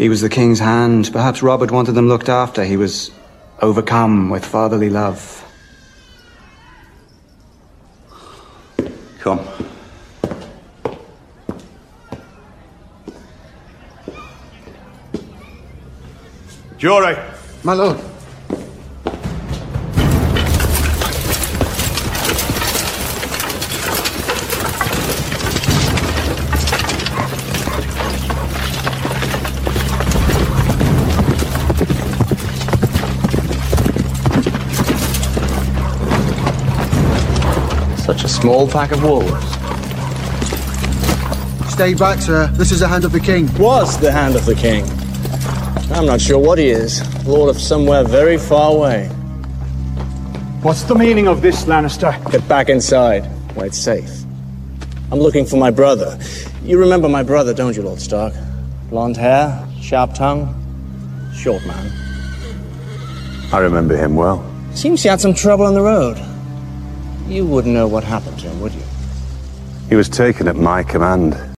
He was the king's hand. Perhaps Robert wanted them looked after. He was overcome with fatherly love. Come. Jory! My lord. Such a small pack of wolves. Stay back, sir. This is the hand of the king. Was the hand of the king. I'm not sure what he is. Lord of somewhere very far away. What's the meaning of this, Lannister? Get back inside, where it's safe. I'm looking for my brother. You remember my brother, don't you, Lord Stark? Blonde hair, sharp tongue, short man. I remember him well. Seems he had some trouble on the road. You wouldn't know what happened to him, would you? He was taken at my command.